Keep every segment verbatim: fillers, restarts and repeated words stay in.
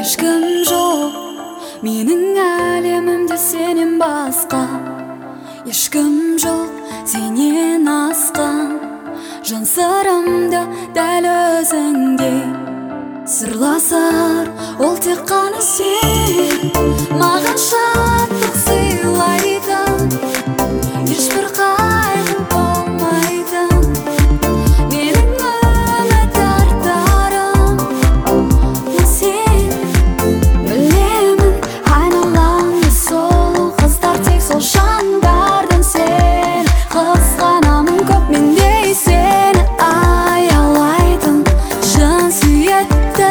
Ешкім жоқ менің әлемімде сенен басқа, ешкім жоқ сенен асқан. Жан сырымды дәл өзіңдей сырласар, ол тек қана сен. Маған шаттық сыйлайтын, ешбір қайғы болмайтын менің үміт артарым. Сен білемін, айналаңда сол қыздар, тек сол жандардан сен қызғанамын көп мендей сені аялайтын жан сүйетін.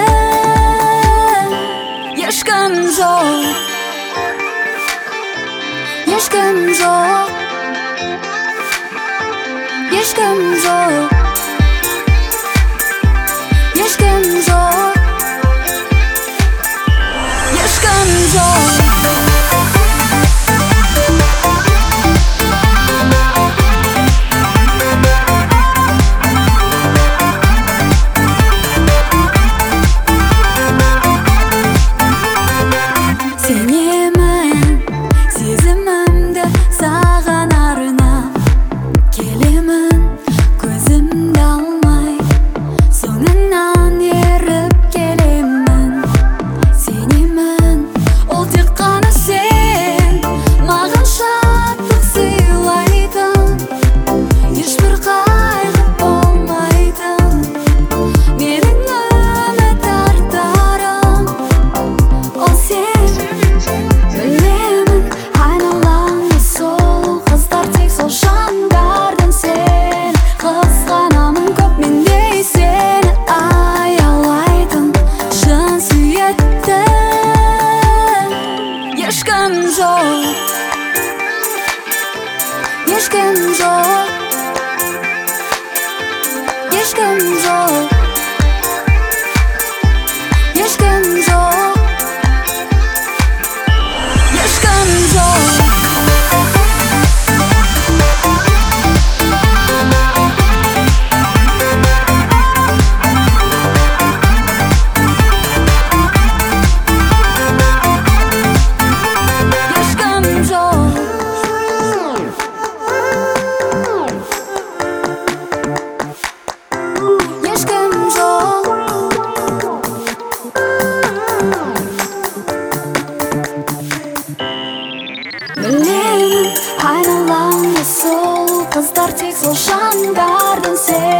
Ешкім жоқ, ешкім жоқ, ешкім жоқ, ешкім жоқ, ешкім жоқ. Сенемін, сезімімді саған арнап келемін, көзімді алмай соңыңнан еріп келемін. Сенемін, ол тек қана сен. Маған шаттық сыйлайтын, ешбір қайғы болмайтын менің үміт артарым. Ол сен білемін, айналаңда сол қыздар, тек сол жандардан сен қызғанамын көп мендей сені аялайтын жан сүйетін. Ешкім жоқ, ешкім жоқ, ешкім жоқ, ешкім жоқ, ешкім жоқ. Білемін, айналаңда сол қыздар, тек сол жандардан сен